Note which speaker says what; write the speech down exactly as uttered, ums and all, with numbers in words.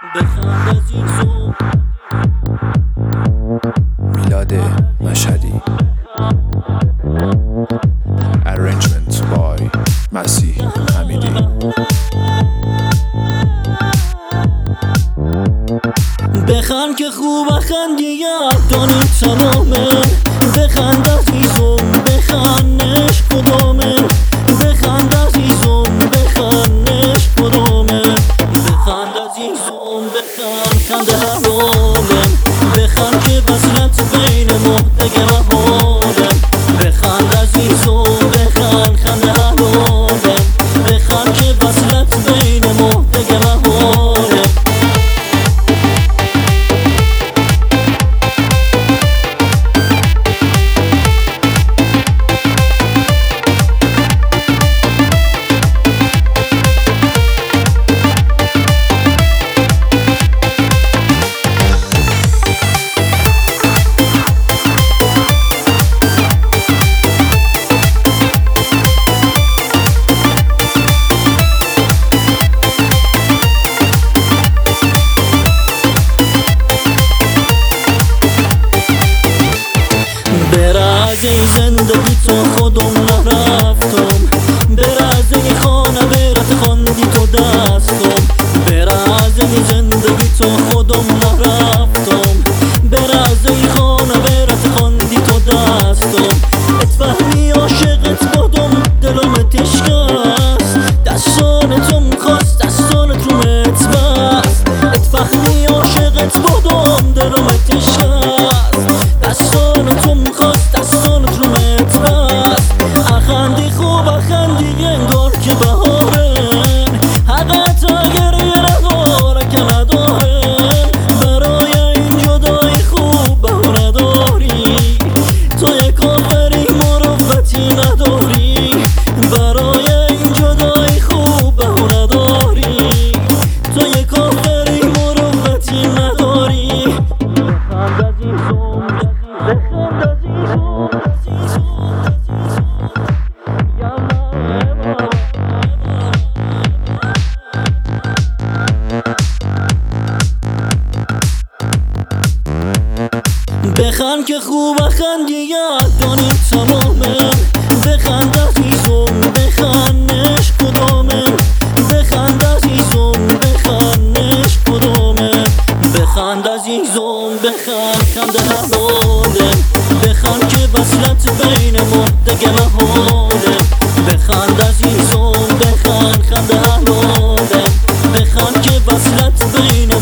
Speaker 1: بخند عزیزم.
Speaker 2: میلاد مشهدی. Arrangement by مسیح حمیدی.
Speaker 1: بخند که خوب خندی دانی تمامه. بخند عزیزم، بخند نش کدامه. بخند عزیزم، بخند نش کدامه. بخند عزیزم، بخند خنده حرامه. بخند که وصلت بین ما دیگه محاله. بخند عزیزم، بخند خنده حرامه. بخند که وصلت بین ما دیگه محاله. از این زندگی تو خودم نرفتم. بر از این خانه برات خواندی تو دستم. بر از این زندگی تو خودم نرفتم. بر از این خانه برات خواندی تو دستم. اتفهمی عاشقت بودم دلم تشکست. دستان تو مخواست دستان تو متبست. اتفهمی عاشقت بودم دلم تشکست. دستان تو مخواست دستان تو متبست. اخندی خوب اخندی انگار که بهارن. حقت اگر یه نداره که ندارن. برای این جدایی خوب به نداری. تو یک آخری مروتی نداری. برای این جدایی خوب به نداری. تو یک آخری مروتی نداری. بخند عزیزم، بخند عزیزم، بخند که خوب خندی دانی تمامه. بخند عزیزم، بخند نش کدامه. بخند عزیزم، بخند نش کدامه. بخند عزیزم، بخند خنده حلاله. بخند که وصلت بین ما دیگه محاله. بخند عزیزم، بخند خنده حلاله. بخند که وصلت بین